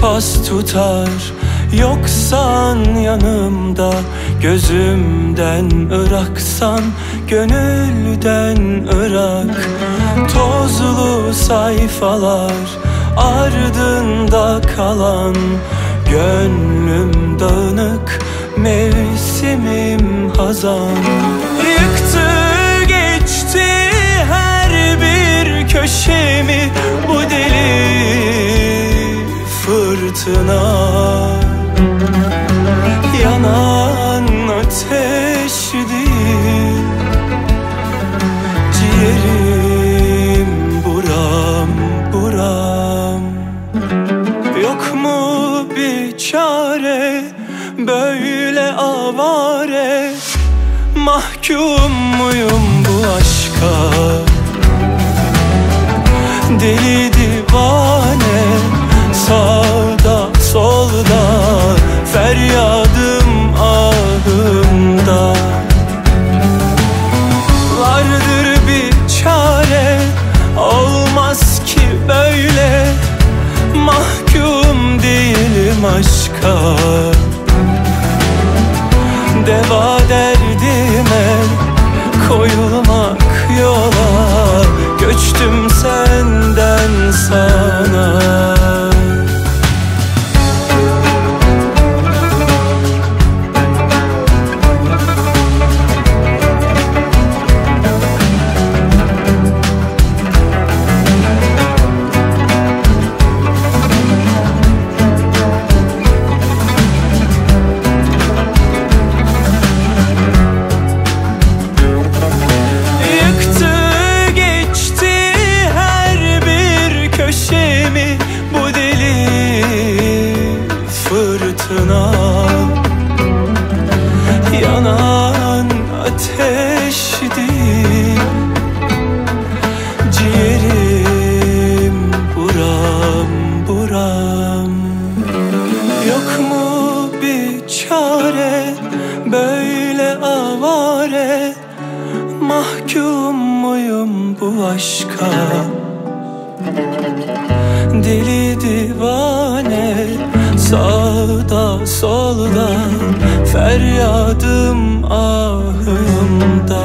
pas tutar. Yoksan yanımda, gözümden ıraksan, gönülden ırak. Tozlu sayfalar ardında kalan, gönlüm dağınık, mevsimim hazan. Yıktı geçti her bir köşemi bu deli fırtına. Yanan ateş değil, ciğerim buram buram. Yok mu bir çare, böyle avare, mahkum muyum bu aşka? Deli divane, sağda solda, feryadım ahımda. Vardır bir çare, olmaz ki böyle, mahkum değilim aşka. Deva derdime, koyulmak yola, göçtüm senden sana. Bu deli fırtına, yanan ateş değil, ciğerim buram buram. Yok mu bir çare, böyle avare, mahkum muyum bu aşka? Deli divane, sağda solda, feryadım ahımda.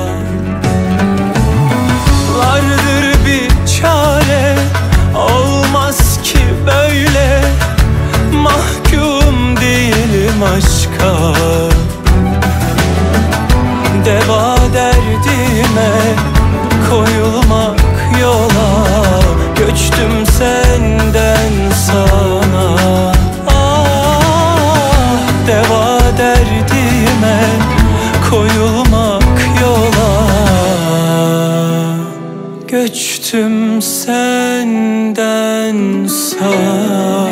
Vardır bir çare, olmaz ki böyle, mahkum değilim aşka. Deva derdime, koyulmak yola, göçtüm senden sana. Ah, deva derdime, koyulmak yola, göçtüm senden sana.